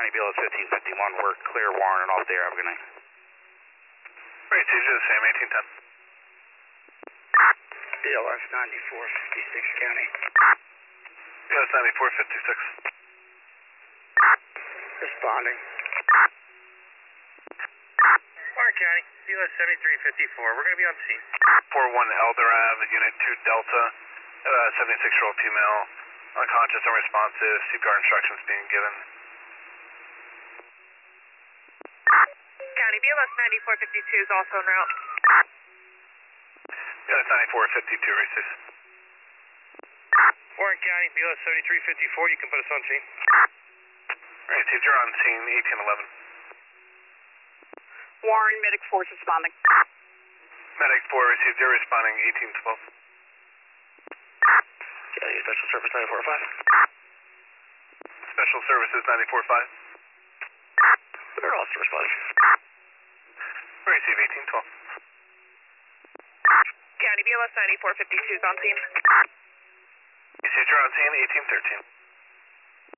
County BLS 1551, we're clear Warren and off there. Have a good night. Right, CJ, the same, 1810. BLS 9456 County. BLS 9456. Responding. Warren County, BLS 7354. We're going to be on scene. 41 Elder Ave, Unit 2 Delta, 76-year-old female, unconscious, unresponsive, CPR instructions being given. County, BLS 9452 is also en route. BLS 9452, receive. Warren County, BLS 7354, you can put us on scene. Right, CJ, you're on scene, 1811. Warren, Medic 4 is responding. Medic 4 received, you're responding, 1812. County Special Service 945. Special Services 945. They're also responding. Receive, 1812. County, BLS 9452 is on scene. CJ, you're on scene, 1813.